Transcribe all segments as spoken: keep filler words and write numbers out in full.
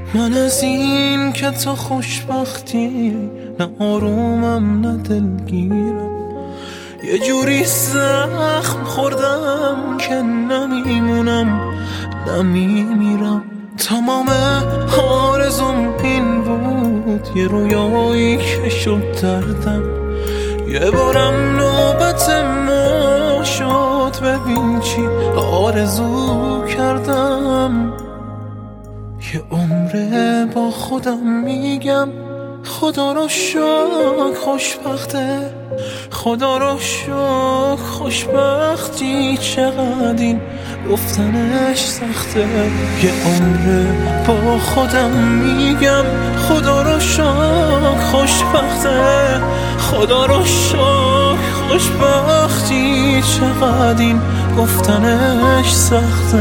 من از این که تو خوشبختی نه آرومم نه دلگیرم، یه جوری زخم خوردم که نمیمونم نمیمیرم. تمام آرزوم این بود یه رویایی که شد دردم، یه بارم نوبت ما شد ببین چی آرزو کردم. یه عمره با خودم میگم خدا رو شکر خوشبخته، خدا رو شکر خوشبختی چقدر این گفتنش سخته. یه عمره با خودم میگم خدا رو شکر خوشبخته، خدا رو شکر خوشبختی چقدر این گفتنش سخته.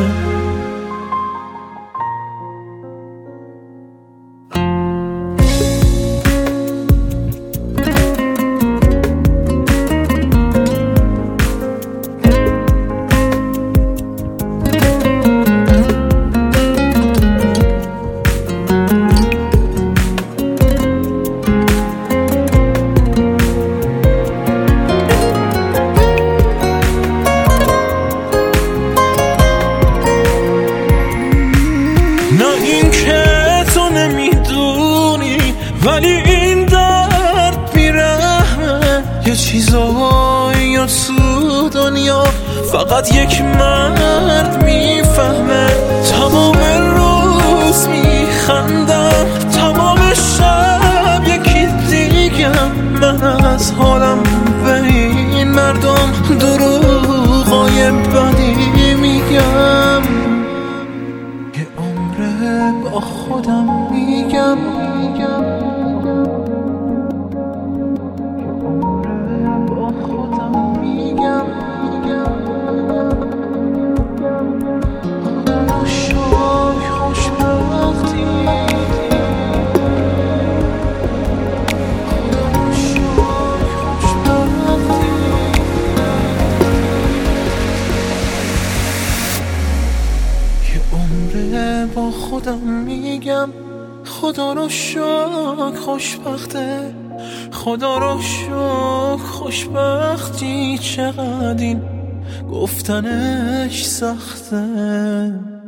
ولی این درد بیرحمه، یه چیزایی تو دنیا فقط یک مرد میفهمه. تمام روز میخندم، تمام شب یکی دیگم، من از حالم به این مردم دروغای بدی میگم. یه عمره با خودم میگم با خودم میگم خدا رو شکر خوشبخته، خدا رو شکر خوشبختی چقدر این گفتنش سخته.